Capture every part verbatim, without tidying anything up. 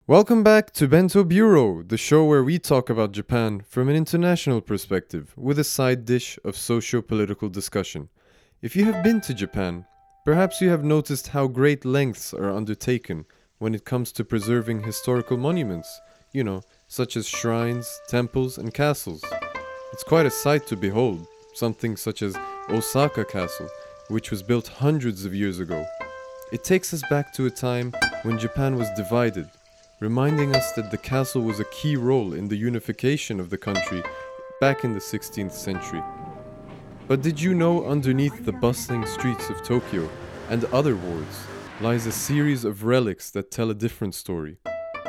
Welcome back to Bento Bureau, the show where we talk about Japan from an international perspective with a side dish of socio-political discussion. If you have been to Japan, perhaps you have noticed how great lengths are undertaken when it comes to preserving historical monuments, you know, such as shrines, temples, and castles. It's quite a sight to behold, something such as Osaka Castle, which was built hundreds of years ago. It takes us back to a time when Japan was divided, reminding us that the castle was a key role in the unification of the country back in the sixteenth century. But did you know underneath the bustling streets of Tokyo and other wards lies a series of relics that tell a different story?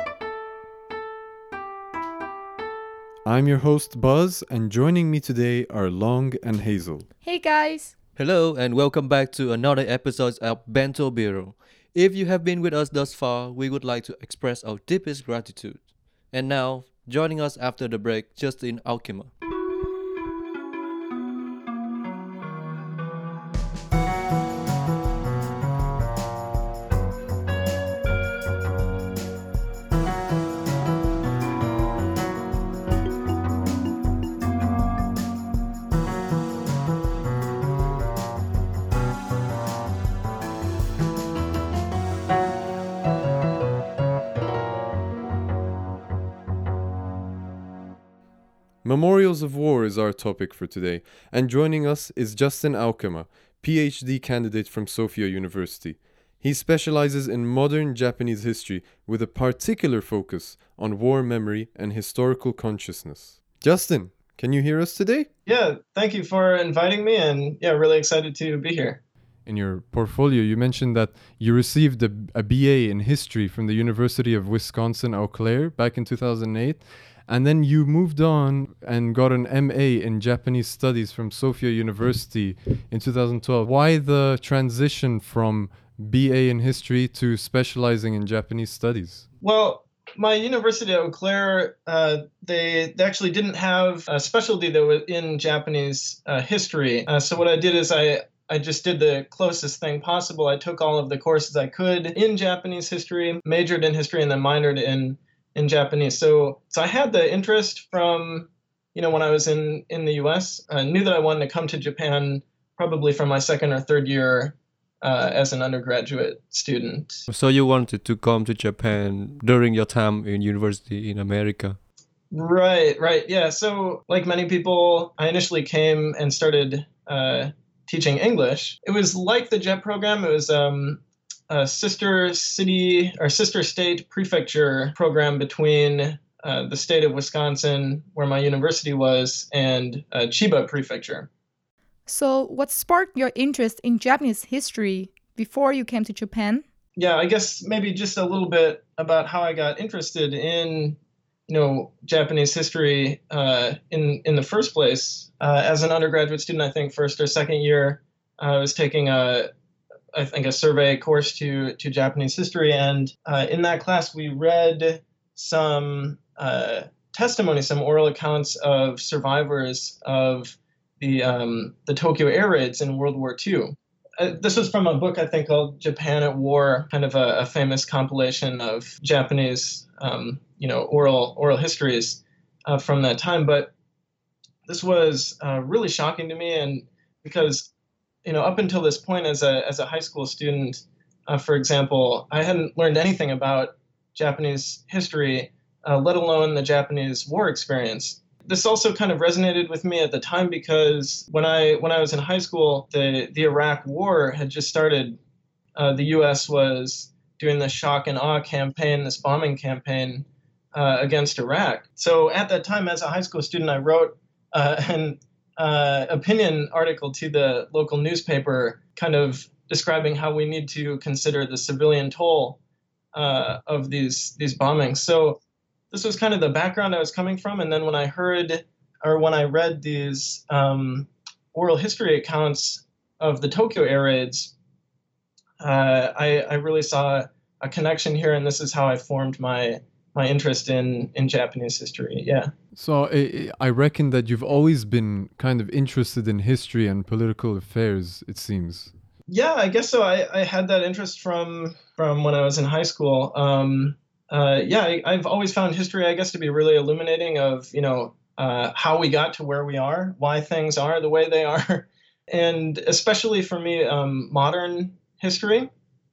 I'm your host Buzz, and joining me today are Long and Hazel. Hey guys! Hello and welcome back to another episode of Bento Bureau. If you have been with us thus far, we would like to express our deepest gratitude. And now, joining us after the break, Justin Alkema. Memorials of War is our topic for today, and joining us is Justin Aokama, PhD candidate from Sophia University. He specializes in modern Japanese history with a particular focus on war memory and historical consciousness. Justin, can you hear us today? Yeah, thank you for inviting me, and yeah, really excited to be here. In your portfolio, you mentioned that you received a, a B A in history from the University of Wisconsin-Eau Claire back in two thousand eight. And then you moved on and got an M A in Japanese Studies from Sophia University in two thousand twelve. Why the transition from B A in history to specializing in Japanese studies? Well, my university at Eau Claire, uh, they, they actually didn't have a specialty that was in Japanese uh, history. Uh, so what I did is I, I just did the closest thing possible. I took all of the courses I could in Japanese history, majored in history, and then minored in in Japanese. So so I had the interest from, you know, when I was in, in the U S. I knew that I wanted to come to Japan probably from my second or third year uh, as an undergraduate student. So you wanted to come to Japan during your time in university in America? Right, right. Yeah. So like many people, I initially came and started uh, teaching English. It was like the JET program. It was um, a sister city or sister state prefecture program between uh, the state of Wisconsin, where my university was, and uh, Chiba Prefecture. So, what sparked your interest in Japanese history before you came to Japan? Yeah, I guess maybe just a little bit about how I got interested in, you know, Japanese history uh, in in the first place. Uh, as an undergraduate student, I think first or second year, I was taking a I think a survey course to to Japanese history, and uh, in that class we read some uh, testimony, some oral accounts of survivors of the um, the Tokyo air raids in World War Two. Uh, this was from a book I think called Japan at War, kind of a, a famous compilation of Japanese um, you know oral oral histories uh, from that time. But this was uh, really shocking to me, and because you know, up until this point as a as a high school student, uh, for example, I hadn't learned anything about Japanese history, uh, let alone the Japanese war experience. This also kind of resonated with me at the time because when I when I was in high school, the, the Iraq War had just started. Uh, the U S was doing this shock and awe campaign, this bombing campaign uh, against Iraq. So at that time, as a high school student, I wrote uh, an Uh, opinion article to the local newspaper kind of describing how we need to consider the civilian toll uh, of these these bombings. So this was kind of the background I was coming from. And then when I heard or when I read these um, oral history accounts of the Tokyo air raids, uh, I, I really saw a connection here. And this is how I formed my my interest in, in Japanese history. Yeah. So I, I reckon that you've always been kind of interested in history and political affairs, it seems. Yeah, I guess so. I, I had that interest from from when I was in high school. Um, uh, yeah, I, I've always found history, I guess, to be really illuminating of, you know, uh, how we got to where we are, why things are the way they are, and especially for me, um, modern history,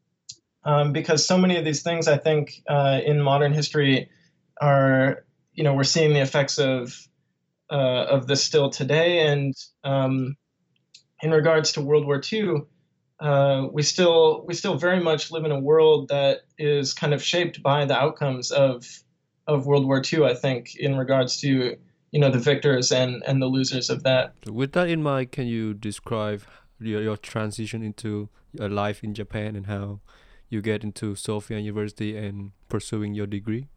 um, because so many of these things, I think, uh, in modern history are, you know, we're seeing the effects of uh, of this still today, and um, in regards to World War Two. Uh, we still we still very much live in a world that is kind of shaped by the outcomes of of World War Two. I think in regards to you know the victors and and the losers of that. So with that in mind, can you describe your, your transition into your life in Japan and how you get into Sophia University and pursuing your degree?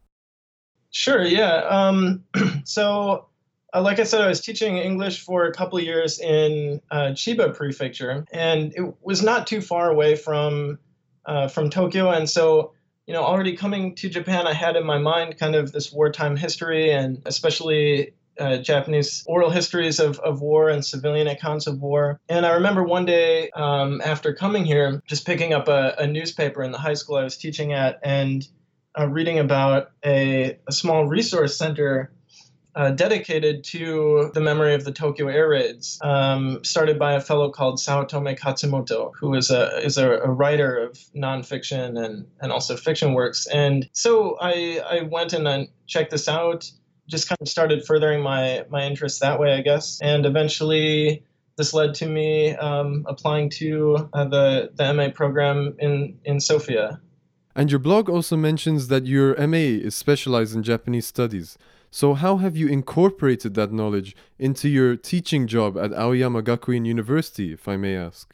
Sure. Yeah. Um, so. Uh, like I said, I was teaching English for a couple of years in uh, Chiba Prefecture, and it was not too far away from uh, from Tokyo. And so, you know, already coming to Japan, I had in my mind kind of this wartime history, and especially uh, Japanese oral histories of, of war and civilian accounts of war. And I remember one day um, after coming here, just picking up a, a newspaper in the high school I was teaching at, and uh, reading about a, a small resource center Uh, dedicated to the memory of the Tokyo air raids, um, started by a fellow called Saotome Katsumoto, who is a is a, a writer of nonfiction and, and also fiction works. And so I I went and I checked this out, just kind of started furthering my my interest that way, I guess. And eventually this led to me um, applying to uh, the, the M A program in, in Sophia. And your blog also mentions that your M A is specialized in Japanese studies. So how have you incorporated that knowledge into your teaching job at Aoyama Gakuin University, if I may ask?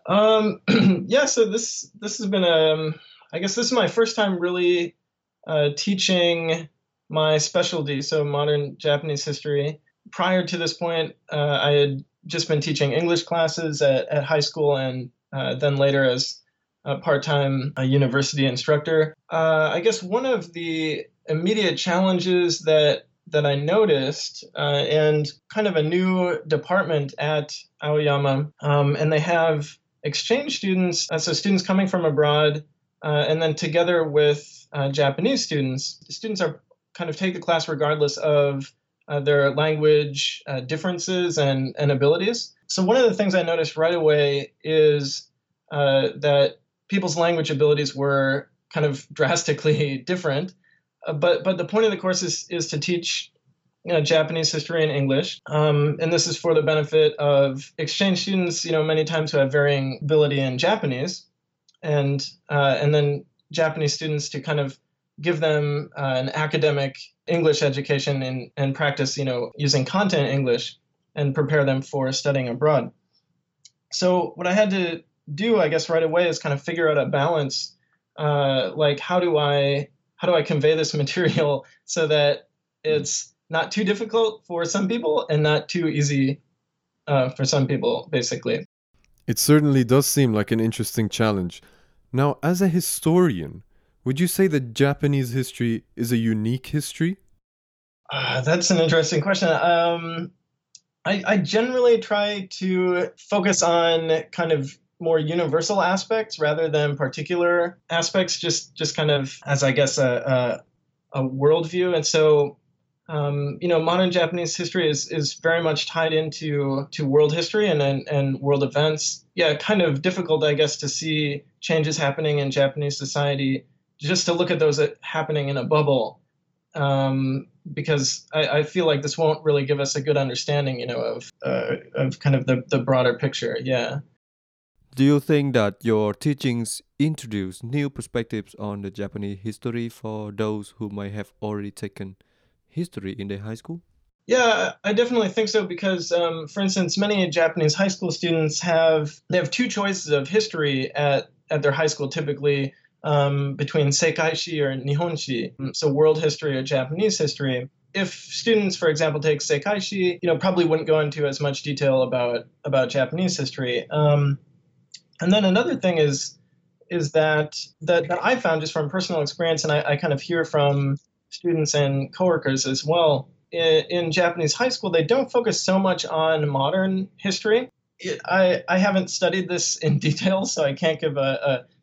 Um, yeah, so this this has been um, I guess this is my first time really uh, teaching my specialty, so modern Japanese history. Prior to this point, uh, I had just been teaching English classes at, at high school, and uh, then later as a part-time uh, university instructor. Uh, I guess one of the immediate challenges that that I noticed, uh, and kind of a new department at Aoyama, um, and they have exchange students, uh, so students coming from abroad, uh, and then together with uh, Japanese students. The students are kind of take the class regardless of uh, their language uh, differences and, and abilities. So one of the things I noticed right away is uh, that people's language abilities were kind of drastically different. Uh, but but the point of the course is is to teach you know, Japanese history and English, um, and this is for the benefit of exchange students. You know, many times who have varying ability in Japanese, and uh, and then Japanese students to kind of give them uh, an academic English education and and practice you know using content English and prepare them for studying abroad. So what I had to do, I guess, right away is kind of figure out a balance, uh, like how do I how do I convey this material so that it's not too difficult for some people and not too easy uh, for some people, basically. It certainly does seem like an interesting challenge. Now, as a historian, would you say that Japanese history is a unique history? Uh, that's an interesting question. Um, I, I generally try to focus on kind of more universal aspects rather than particular aspects, just just kind of as, I guess, a, a, a worldview. And so, um, you know, modern Japanese history is is very much tied into to world history and, and, and world events. Yeah, kind of difficult, I guess, to see changes happening in Japanese society, just to look at those happening in a bubble. Um, because I, I feel like this won't really give us a good understanding, you know, of uh, of kind of the, the broader picture. Yeah. Do you think that your teachings introduce new perspectives on the Japanese history for those who might have already taken history in their high school? Yeah, I definitely think so because, um, for instance, many Japanese high school students have they have two choices of history at, at their high school typically um, between Seikaishi or Nihonshi, so world history or Japanese history. If students, for example, take Seikaishi, you know, probably wouldn't go into as much detail about about Japanese history. Um, And then another thing is is that that, that I found just from personal experience, and I, I kind of hear from students and coworkers as well, in, in Japanese high school, they don't focus so much on modern history. It, I, I haven't studied this in detail, so I can't give a, a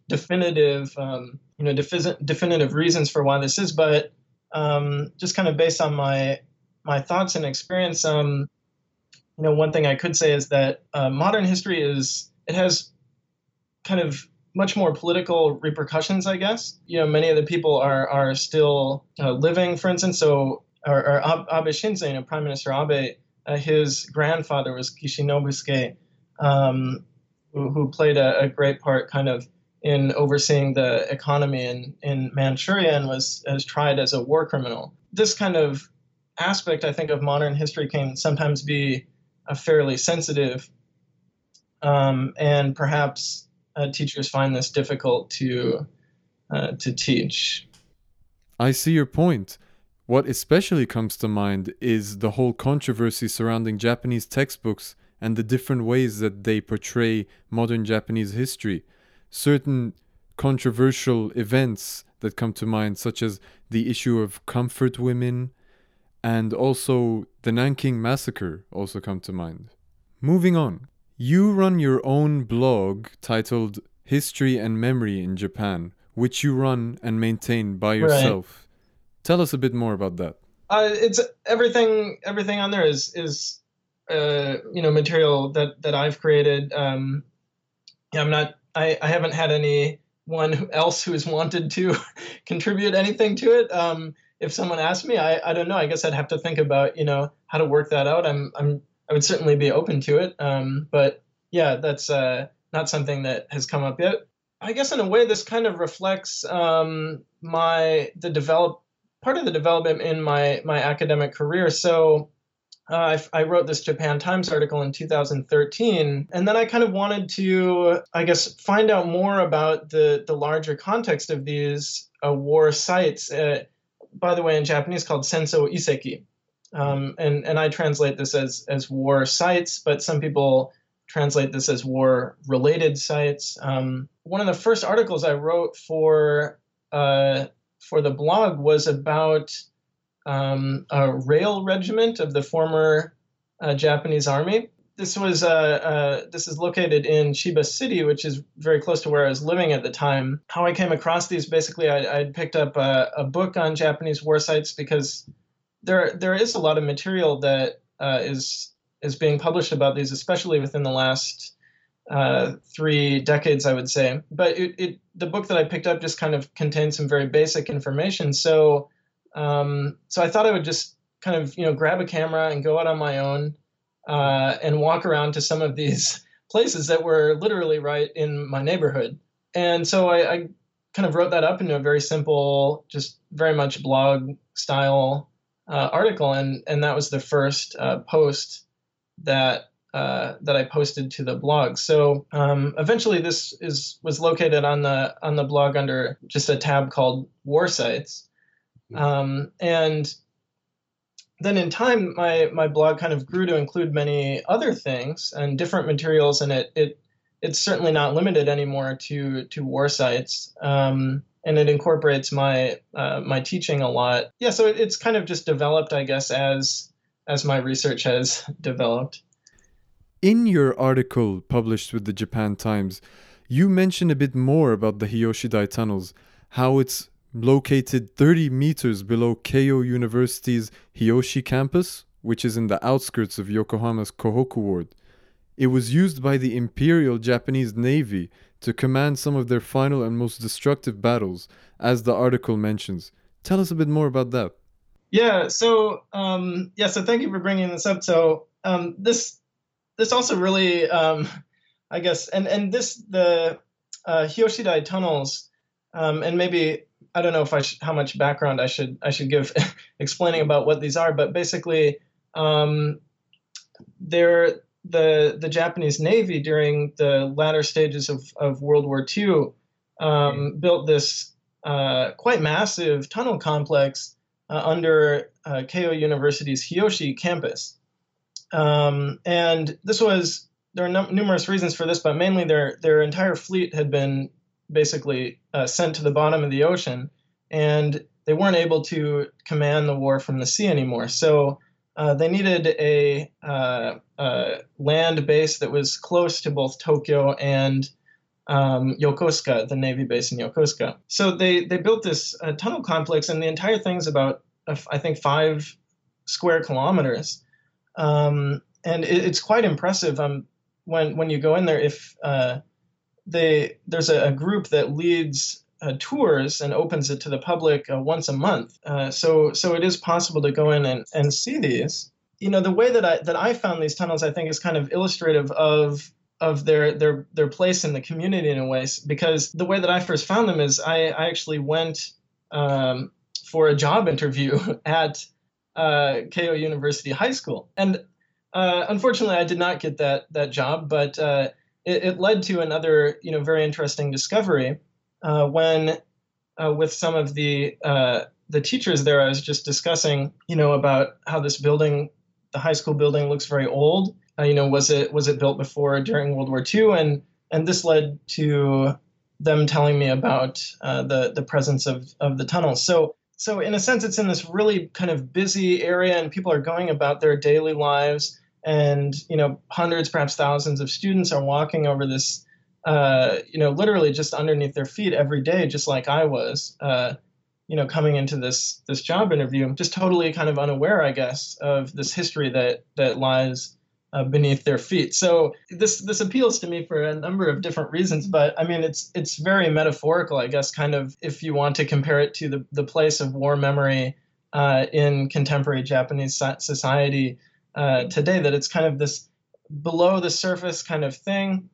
definitive, um, you know, defi- definitive reasons for why this is, but um, just kind of based on my my thoughts and experience, um, you know, one thing I could say is that uh, modern history is it has kind of much more political repercussions, I guess. You know, many of the people are are still uh, living, for instance. So, or, or Abe Shinzo, you know, Prime Minister Abe, uh, his grandfather was Kishinobusuke, um, who, who played a, a great part, kind of in overseeing the economy in, in Manchuria, and was, was tried as a war criminal. This kind of aspect, I think, of modern history can sometimes be a fairly sensitive, um, and perhaps uh, teachers find this difficult to uh, to teach. I see your point. What especially comes to mind is the whole controversy surrounding Japanese textbooks and the different ways that they portray modern Japanese history. Certain controversial events that come to mind, such as the issue of comfort women, and also the Nanking Massacre also come to mind. Moving on, you run your own blog titled History and Memory in Japan, which you run and maintain by yourself. Right. Tell us a bit more about that. Uh, it's everything. Everything on there is is uh, you know material that that I've created. Um, yeah, I'm not. I, I haven't had anyone else who has wanted to contribute anything to it. Um, if someone asked me, I, I don't know. I guess I'd have to think about, you know, how to work that out. I'm I'm I would certainly be open to it. Um, but yeah, that's uh, not something that has come up yet. I guess in a way, this kind of reflects um, my the develop part of the development in my my academic career. So. Uh, I, I wrote this Japan Times article in two thousand thirteen, and then I kind of wanted to, I guess, find out more about the, the larger context of these uh, war sites, uh, by the way, in Japanese called Senso Iseki. Um, and, and I translate this as, as war sites, but some people translate this as war-related sites. Um, one of the first articles I wrote for, uh, for the blog was about Um, a rail regiment of the former uh, Japanese army. This was uh, uh, this is located in Chiba City, which is very close to where I was living at the time. How I came across these, basically, I, I'd picked up a, a book on Japanese war sites because there there is a lot of material that uh, is is being published about these, especially within the last uh, three decades, I would say. But it, it the book that I picked up just kind of contained some very basic information. So. Um, so I thought I would just kind of, you know, grab a camera and go out on my own uh, and walk around to some of these places that were literally right in my neighborhood. And so I, I kind of wrote that up into a very simple, just very much blog style uh, article. And, and that was the first uh, post that uh, that I posted to the blog. So um, eventually this is was located on the on the blog under just a tab called War Sites. Um, and then in time, my, my blog kind of grew to include many other things and different materials, and it, it it's certainly not limited anymore to to war sites. Um, and it incorporates my uh, my teaching a lot. Yeah, so it, it's kind of just developed, I guess, as as my research has developed. In your article published with the Japan Times, you mentioned a bit more about the Hiyoshidai tunnels, how it's located thirty meters below Keio University's Hiyoshi campus, which is in the outskirts of Yokohama's Kohoku ward. It was used by the Imperial Japanese Navy to command some of their final and most destructive battles, as the article mentions. Tell us a bit more about that. Yeah, so um, yeah, so thank you for bringing this up. So um, this this also really, um, I guess, and and this the uh, Hiyoshidai tunnels, um, and maybe. I don't know if I sh- how much background I should I should give explaining about what these are, but basically, um, they're the the Japanese Navy during the latter stages of, of World War Two um, built this uh, quite massive tunnel complex uh, under uh, Keio University's Hiyoshi campus, um, and this was there are num- numerous reasons for this, but mainly their their entire fleet had been basically uh, sent to the bottom of the ocean, and they weren't able to command the war from the sea anymore. So uh, they needed a, uh, a land base that was close to both Tokyo and um, Yokosuka, the Navy base in Yokosuka. So they, they built this uh, tunnel complex, and the entire thing's about, uh, I think, five square kilometers. Um, and it, it's quite impressive. Um, when, when you go in there, if uh, they, there's a, a group that leads uh, tours and opens it to the public uh, once a month. Uh, so so it is possible to go in and, and see these. You know, the way that I that I found these tunnels, I think, is kind of illustrative of of their their their place in the community in a way, because the way that I first found them is I, I actually went um, for a job interview at uh, Keio University High School, and uh, unfortunately I did not get that that job, but uh, it, it led to another you know very interesting discovery uh, when uh, with some of the uh, the teachers there I was just discussing you know about how this building, the high school building, looks very old. Uh, you know, was it was it built before or during World War Two? And and this led to them telling me about uh, the the presence of of the tunnels. So so in a sense, it's in this really kind of busy area, and people are going about their daily lives, and you know, hundreds, perhaps thousands of students are walking over this, uh, you know, literally just underneath their feet every day, just like I was. Uh, you know, coming into this this job interview, just totally kind of unaware, I guess, of this history that that lies Uh, beneath their feet. So this this appeals to me for a number of different reasons, but I mean it's it's very metaphorical, I guess, kind of if you want to compare it to the, the place of war memory uh, in contemporary Japanese society uh, today, that it's kind of this below the surface kind of thing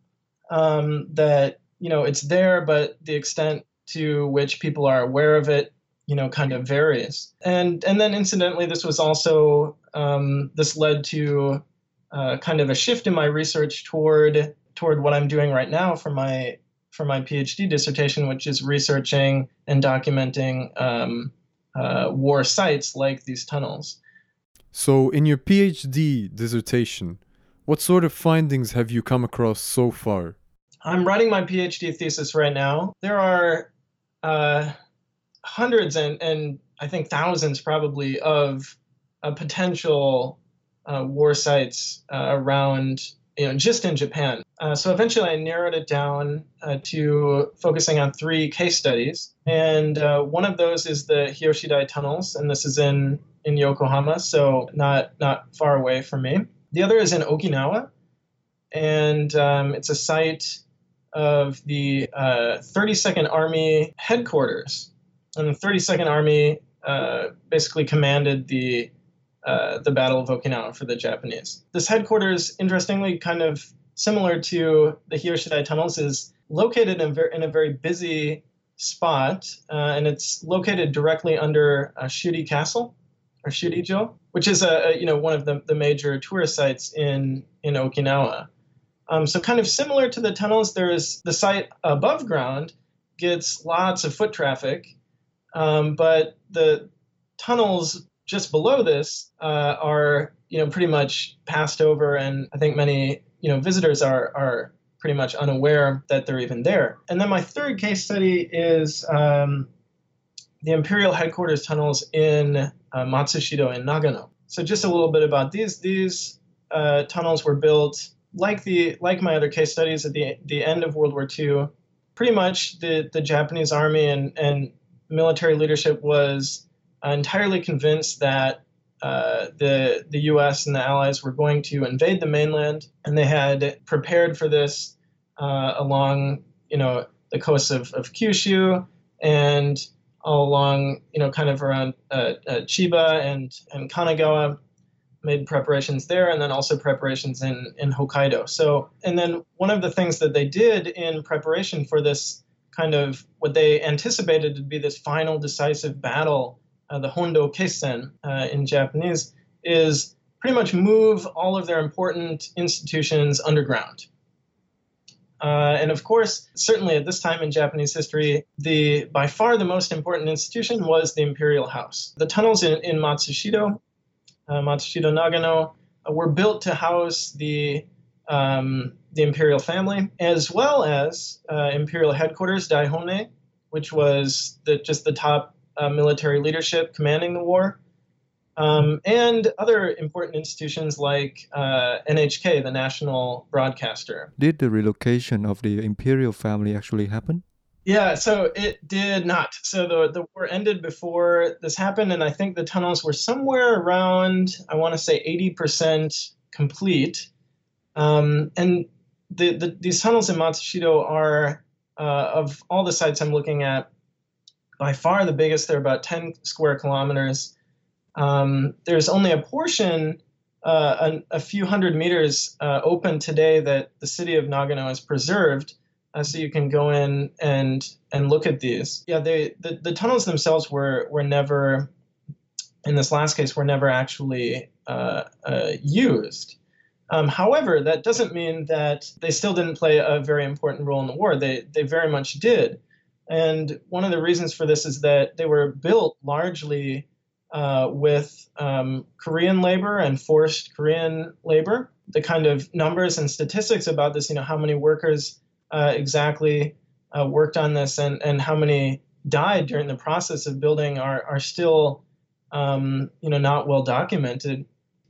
um, that, you know, it's there, but the extent to which people are aware of it, you know, kind of varies. And and then incidentally, this was also, um, this led to Uh, kind of a shift in my research toward toward what I'm doing right now for my for my PhD dissertation, which is researching and documenting um, uh, war sites like these tunnels. So, in your PhD dissertation, what sort of findings have you come across so far? I'm writing my PhD thesis right now. There are uh, hundreds and, and I think thousands probably of uh, potential Uh, war sites uh, around, you know, just in Japan. Uh, so eventually I narrowed it down uh, to focusing on three case studies. And uh, one of those is the Hiyoshidai tunnels, and this is in, in Yokohama, so not, not far away from me. The other is in Okinawa, and um, it's a site of the uh, thirty-second Army headquarters. And the thirty-second Army uh, basically commanded the Uh, the Battle of Okinawa for the Japanese. This headquarters, interestingly, kind of similar to the Hiyoshidai tunnels, is located in, ver- in a very busy spot, uh, and it's located directly under uh, Shuri Castle, or Shurijo, which is a, a you know one of the, the major tourist sites in in Okinawa. Um, so kind of similar to the tunnels, there is the site above ground gets lots of foot traffic, um, but the tunnels just below this uh, are, you know, pretty much passed over, and I think many, you know, visitors are are pretty much unaware that they're even there. And then my third case study is um, the Imperial Headquarters tunnels in uh, Matsushido in Nagano. So just a little bit about these. These uh, tunnels were built like the like my other case studies at the the end of World War Two. Pretty much the the Japanese army and and military leadership was entirely convinced that uh, the the U S and the Allies were going to invade the mainland, and they had prepared for this uh, along, you know, the coasts of, of Kyushu and all along, you know, kind of around uh, uh, Chiba and and Kanagawa, made preparations there, and then also preparations in in Hokkaido. So, and then one of the things that they did in preparation for this kind of what they anticipated to be this final decisive battle, Uh, the Hondo Keisen uh, in Japanese, is pretty much move all of their important institutions underground. Uh, and of course, certainly at this time in Japanese history, the by far the most important institution was the Imperial House. The tunnels in, in Matsushido, uh, Matsushido Nagano, uh, were built to house the um, the imperial family, as well as uh, imperial headquarters, Daihone, which was the, just the top Uh, military leadership commanding the war. um, and other important institutions like uh, N H K, the national broadcaster. Did the relocation of the imperial family actually happen? Yeah, so it did not. So the, the war ended before this happened, and I think the tunnels were somewhere around, I want to say eighty percent complete. Um, and the, the, these tunnels in Matsushito are, uh, of all the sites I'm looking at, by far the biggest. They're about ten square kilometers. Um, there's only a portion, uh, a, a few hundred meters uh, open today that the city of Nagano has preserved. Uh, so you can go in and and look at these. Yeah, they the, the tunnels themselves were were never, in this last case, were never actually uh, uh, used. Um, however, that doesn't mean that they still didn't play a very important role in the war. They they very much did. And one of the reasons for this is that they were built largely uh, with um, Korean labor and forced Korean labor. The kind of numbers and statistics about this, you know, how many workers Uh, exactly uh, worked on this and, and how many died during the process of building are, are still, um, you know, not well documented.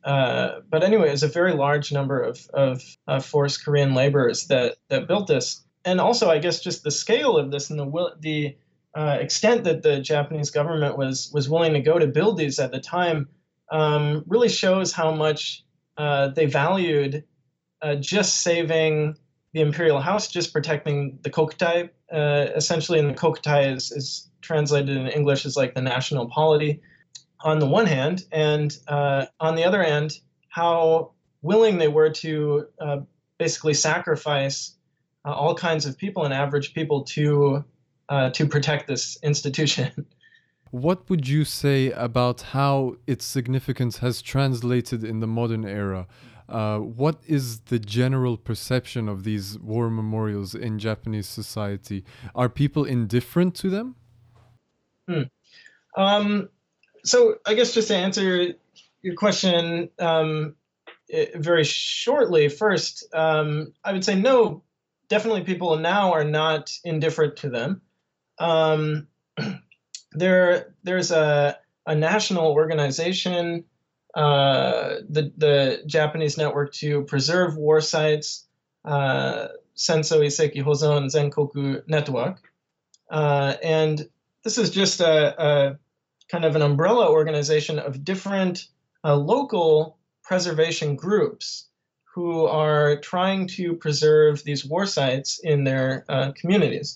Uh, but anyway, it was a very large number of, of uh, forced Korean laborers that, that built this. And also, I guess, just the scale of this and the will, the uh, extent that the Japanese government was was willing to go to build these at the time um, really shows how much uh, they valued uh, just saving the imperial house, just protecting the kokutai, uh, essentially, and the kokutai is, is translated in English as like the national polity on the one hand, and uh, on the other hand, how willing they were to uh, basically sacrifice uh, all kinds of people and average people to uh, to protect this institution. What would you say about how its significance has translated in the modern era? Uh, what is the general perception of these war memorials in Japanese society? Are people indifferent to them? Hmm. Um, so I guess just to answer your question um, it, very shortly, first, um, I would say no, definitely people now are not indifferent to them. Um, there, there's a, a national organization, Uh, the the Japanese network to preserve war sites, uh, Sensou Iseki Hozon Zenkoku Network, uh, and this is just a, a kind of an umbrella organization of different uh, local preservation groups who are trying to preserve these war sites in their uh, communities,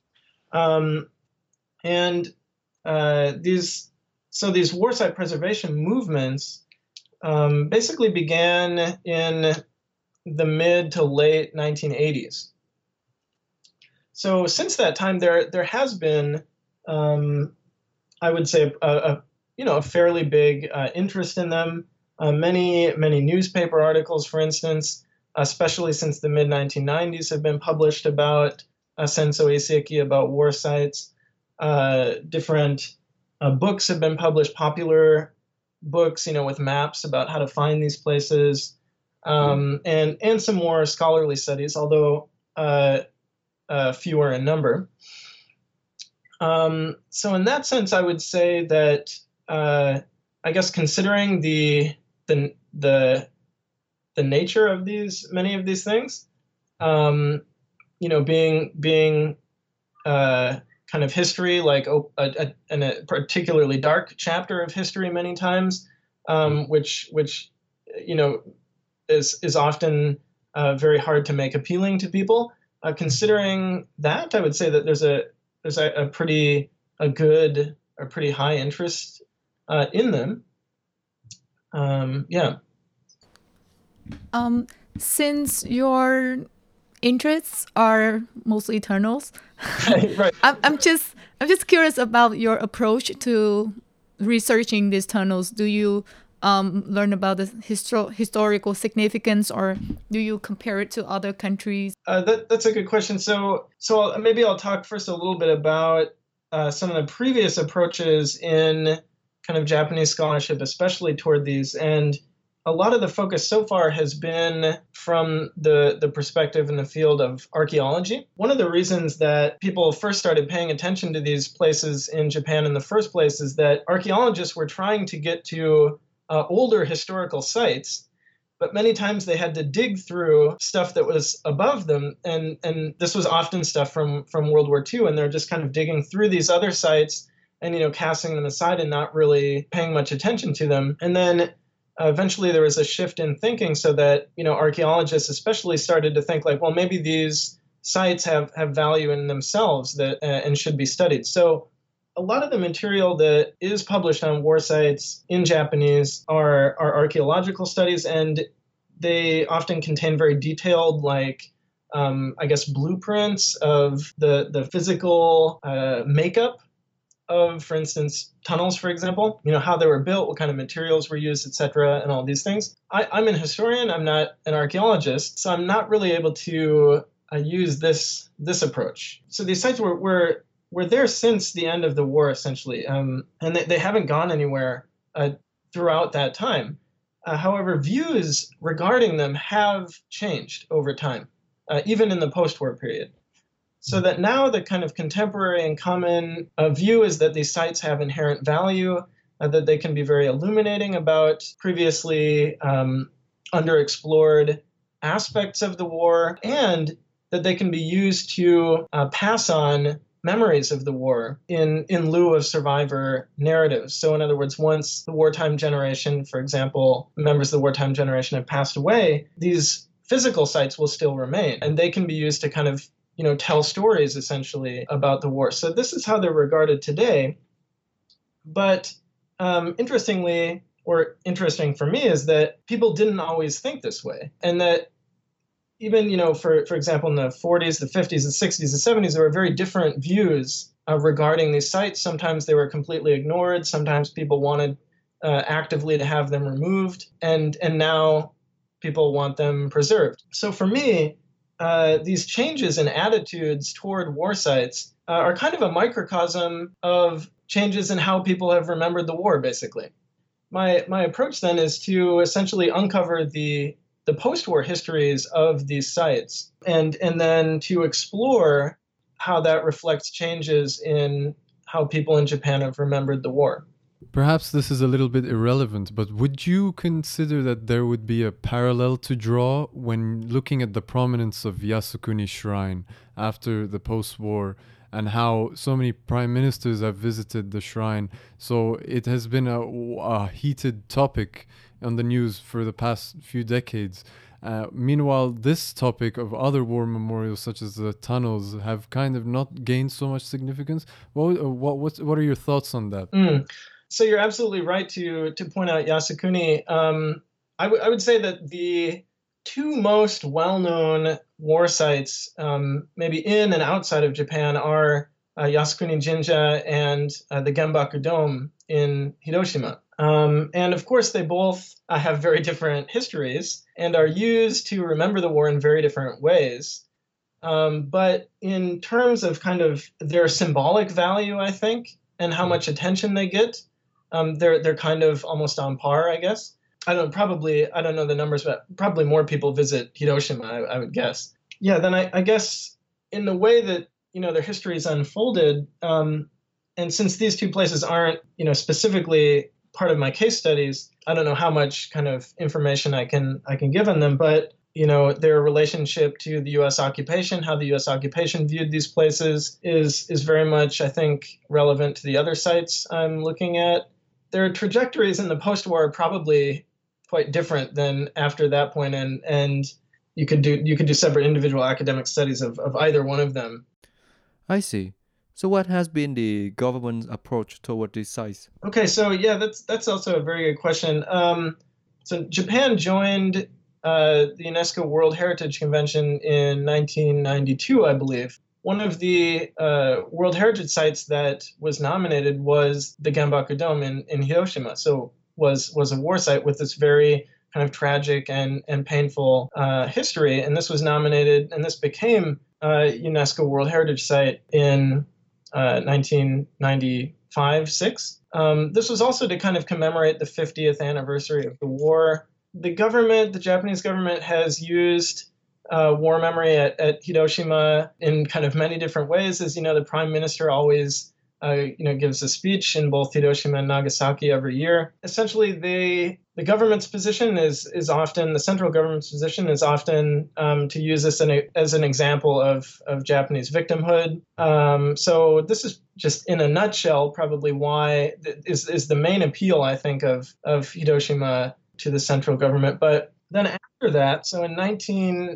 um, and uh, these. So these war site preservation movements um, basically began in the mid to late nineteen eighties. So since that time, there there has been, um, I would say, a, a you know a fairly big uh, interest in them. Uh, many many newspaper articles, for instance, especially since the mid nineteen nineties, have been published about uh, Sensou Iseki, about war sites. Uh, different Uh, books have been published, popular books, you know, with maps about how to find these places, um, and and some more scholarly studies, although uh, uh, fewer in number. Um, so in that sense, I would say that uh, I guess considering the the the the nature of these many of these things, um, you know, being being uh, kind of history, like a, a, a particularly dark chapter of history many times, um, which which you know is is often uh, very hard to make appealing to people. Uh, considering that, I would say that there's a there's a, a pretty a good a pretty high interest uh, in them. Um, yeah. Um, since your interests are mostly tunnels, right. I'm I'm just I'm just curious about your approach to researching these tunnels. Do you um, learn about the histo- historical significance, or do you compare it to other countries? Uh, that, that's a good question. So so maybe I'll talk first a little bit about uh, some of the previous approaches in kind of Japanese scholarship, especially toward these, and a lot of the focus so far has been from the, the perspective in the field of archaeology. One of the reasons that people first started paying attention to these places in Japan in the first place is that archaeologists were trying to get to uh, older historical sites, but many times they had to dig through stuff that was above them, and, and this was often stuff from, from World War Two, and they're just kind of digging through these other sites and, you know, casting them aside and not really paying much attention to them. And then Uh, eventually there was a shift in thinking so that, you know, archaeologists especially started to think like, well, maybe these sites have, have value in themselves that uh, and should be studied. So a lot of the material that is published on war sites in Japanese are, are archaeological studies, and they often contain very detailed, like, um, I guess, blueprints of the, the physical uh, makeup of, for instance, tunnels, for example, you know, how they were built, what kind of materials were used, et cetera, and all these things. I, I'm an historian, I'm not an archaeologist, so I'm not really able to uh, use this this approach. So these sites were, were, were there since the end of the war, essentially, um, and they, they haven't gone anywhere uh, throughout that time. Uh, however, views regarding them have changed over time, uh, even in the post-war period. So that now the kind of contemporary and common uh, view is that these sites have inherent value, uh, that they can be very illuminating about previously um, underexplored aspects of the war, and that they can be used to uh, pass on memories of the war in, in lieu of survivor narratives. So in other words, once the wartime generation, for example, members of the wartime generation have passed away, these physical sites will still remain, and they can be used to kind of, you know, tell stories essentially about the war. So this is how they're regarded today. But um, interestingly, or interesting for me, is that people didn't always think this way. And that even, you know, for, for example, in the forties, the fifties, the sixties, the seventies, there were very different views uh, regarding these sites. Sometimes they were completely ignored. Sometimes people wanted uh, actively to have them removed. And, and now people want them preserved. So for me, Uh, these changes in attitudes toward war sites uh, are kind of a microcosm of changes in how people have remembered the war, basically. My my approach then is to essentially uncover the the post-war histories of these sites, and and then to explore how that reflects changes in how people in Japan have remembered the war. Perhaps this is a little bit irrelevant, but would you consider that there would be a parallel to draw when looking at the prominence of Yasukuni Shrine after the post-war and how so many prime ministers have visited the shrine? So it has been a, a heated topic on the news for the past few decades. Uh, meanwhile, this topic of other war memorials, such as the tunnels, have kind of not gained so much significance. What what what, what are your thoughts on that? Mm. So you're absolutely right to to point out Yasukuni. Um, I, w- I would say that the two most well-known war sites, um, maybe in and outside of Japan, are uh, Yasukuni Jinja and uh, the Genbaku Dome in Hiroshima. Um, and of course, they both uh, have very different histories and are used to remember the war in very different ways. Um, but in terms of kind of their symbolic value, I think, and how much attention they get, Um, they're they're kind of almost on par, I guess. I don't probably I don't know the numbers, but probably more people visit Hiroshima, I, I would guess. Yeah, then I, I guess in the way that, you know, their history is unfolded, um, and since these two places aren't, you know, specifically part of my case studies, I don't know how much kind of information I can I can give on them, but you know, their relationship to the U S occupation, how the U S occupation viewed these places is is very much, I think, relevant to the other sites I'm looking at. Their trajectories in the post-war are probably quite different than after that point, and and you could do you could do separate individual academic studies of, of either one of them. I see. So what has been the government's approach toward these sites? Okay, so yeah, that's that's also a very good question. Um, so Japan joined uh, the UNESCO World Heritage Convention in nineteen ninety-two, I believe. One of the uh, World Heritage sites that was nominated was the Genbaku Dome in, in Hiroshima. So was was a war site with this very kind of tragic and, and painful uh, history. And this was nominated, and this became a UNESCO World Heritage Site in uh, nineteen ninety-five, six. Um, this was also to kind of commemorate the fiftieth anniversary of the war. the government, the Japanese government, has used uh, war memory at, at Hiroshima in kind of many different ways. As you know, the prime minister always uh, you know, gives a speech in both Hiroshima and Nagasaki every year. Essentially, they the government's position is is often the central government's position is often um, to use this in a, as an example of of Japanese victimhood. Um, so this is just in a nutshell probably why th- is is the main appeal, I think, of of Hiroshima to the central government. But then after that, so in nineteen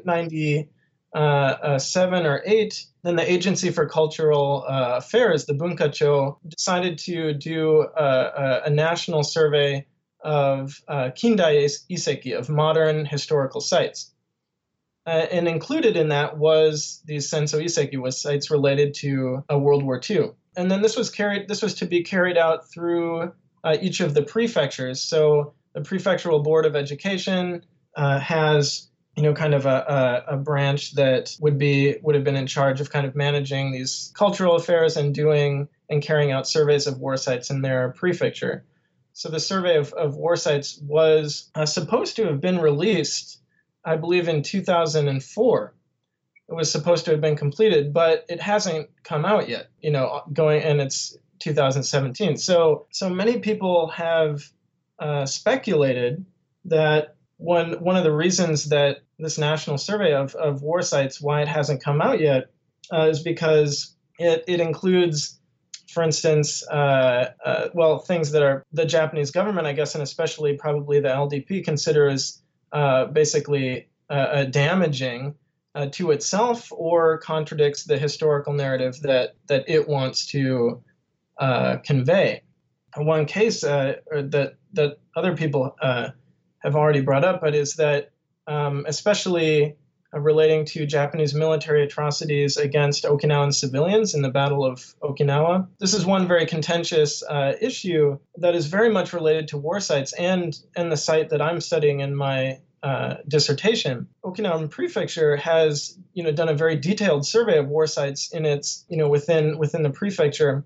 ninety-seven or eight, then the Agency for Cultural uh, Affairs, the Bunkacho, decided to do a, a, a national survey of uh, Kindai Iseki, of modern historical sites. Uh, and included in that was these Senso Iseki, was sites related to uh, World War Two. And then this was carried. This was to be carried out through uh, each of the prefectures. So the Prefectural Board of Education uh, has, you know, kind of a, a, a branch that would be would have been in charge of kind of managing these cultural affairs and doing and carrying out surveys of war sites in their prefecture. So the survey of, of war sites was uh, supposed to have been released, I believe, in two thousand four. It was supposed to have been completed, but it hasn't come out yet, you know, going, and it's two thousand seventeen. So, so many people have uh, speculated that one, one of the reasons that this national survey of, of war sites, why it hasn't come out yet, uh, is because it, it includes, for instance, uh, uh, well, things that are the Japanese government, I guess, and especially probably the L D P considers uh, basically uh, uh, damaging uh, to itself, or contradicts the historical narrative that that it wants to uh, convey. One case uh, that that other people uh, have already brought up, but is that um, especially uh, relating to Japanese military atrocities against Okinawan civilians in the Battle of Okinawa. This is one very contentious uh, issue that is very much related to war sites and and the site that I'm studying in my uh, dissertation. Okinawan Prefecture has, you know, done a very detailed survey of war sites in its, you know, within within the prefecture.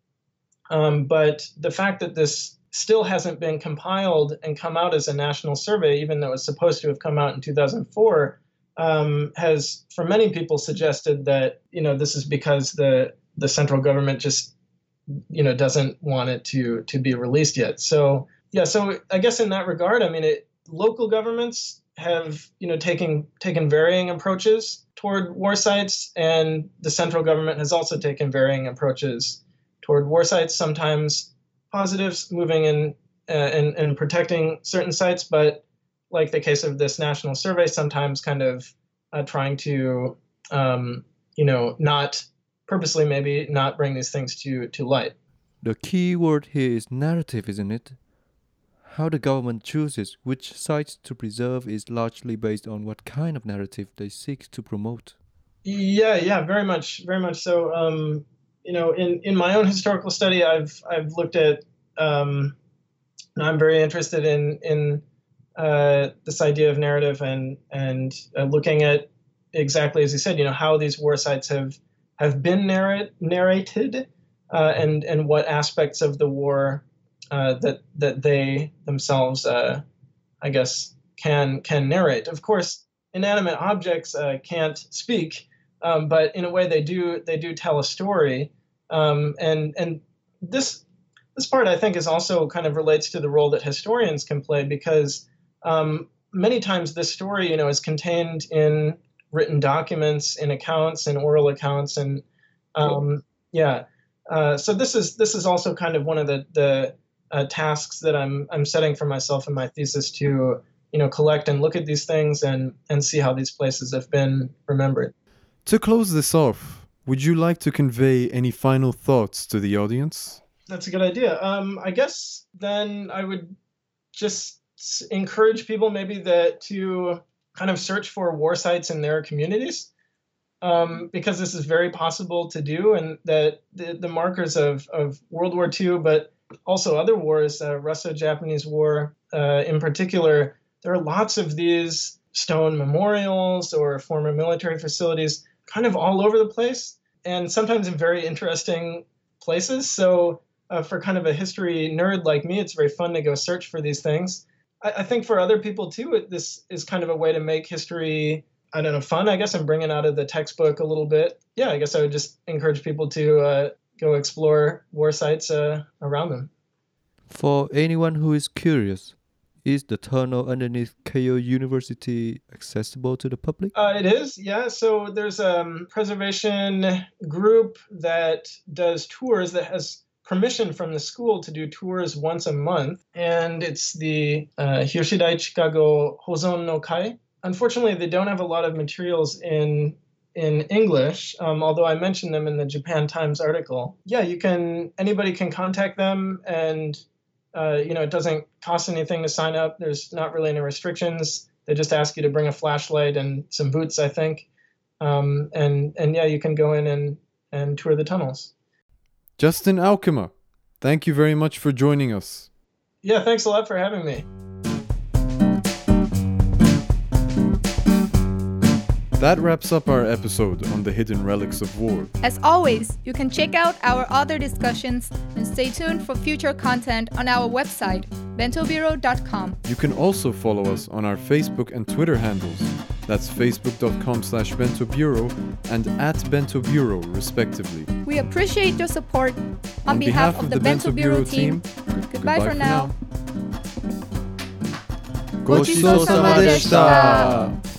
Um, but the fact that this still hasn't been compiled and come out as a national survey, even though it's supposed to have come out in two thousand four, um, has, for many people, suggested that, you know, this is because the the central government just, you know, doesn't want it to to be released yet. So yeah, so I guess in that regard, I mean, it, local governments have, you know, taken taken varying approaches toward war sites, and the central government has also taken varying approaches toward war sites. Sometimes positives, moving in uh, and, and protecting certain sites, but like the case of this national survey, sometimes kind of uh, trying to, um, you know, not purposely maybe not bring these things to, to light. The key word here is narrative, isn't it? How the government chooses which sites to preserve is largely based on what kind of narrative they seek to promote. Yeah, yeah, very much, very much so. Um, you know, in, in my own historical study, I've I've looked at. Um, I'm very interested in in uh, this idea of narrative and and uh, looking at exactly as you said, you know, how these war sites have have been narrate, narrated, uh, and and what aspects of the war uh, that that they themselves, uh, I guess, can can narrate. Of course, inanimate objects uh, can't speak. Um, but in a way, they do they do tell a story, um, and and this this part I think is also kind of relates to the role that historians can play, because um, many times this story, you know, is contained in written documents, in accounts, in oral accounts, and um, yeah. Uh, so this is this is also kind of one of the the uh, tasks that I'm I'm setting for myself in my thesis, to, you know, collect and look at these things and and see how these places have been remembered. To close this off, would you like to convey any final thoughts to the audience? That's a good idea. Um, I guess then I would just encourage people maybe that to kind of search for war sites in their communities, um, because this is very possible to do, and that the, the markers of, of World War Two, but also other wars, uh, Russo-Japanese War uh, in particular, there are lots of these stone memorials or former military facilities kind of all over the place, and sometimes in very interesting places. So uh, for kind of a history nerd like me, it's very fun to go search for these things. I, I think for other people too, it, this is kind of a way to make history, I don't know, fun, I guess, and bring it out of the textbook a little bit. Yeah, I guess I would just encourage people to uh, go explore war sites uh, around them. For anyone who is curious, is the tunnel underneath Keio University accessible to the public? Uh, it is, yeah. So there's a um, preservation group that does tours, that has permission from the school to do tours once a month. And it's the uh, Hyoshidai Chikago Hozon no Kai. Unfortunately, they don't have a lot of materials in in English, um, although I mentioned them in the Japan Times article. Yeah, you can, anybody can contact them, and Uh, you know, it doesn't cost anything to sign up. There's not really any restrictions. They just ask you to bring a flashlight and some boots, I think. Um, and, and yeah, you can go in and, and tour the tunnels. Justin Aukema, thank you very much for joining us. Yeah, thanks a lot for having me. That wraps up our episode on the hidden relics of war. As always, you can check out our other discussions and stay tuned for future content on our website, bento bureau dot com. You can also follow us on our Facebook and Twitter handles. That's facebook.com slash bentobureau and at bentobureau, respectively. We appreciate your support. On, On behalf, behalf of of the the Bento Bento Bureau Bureau team, team, goodbye, for now. Gochisousama deshita.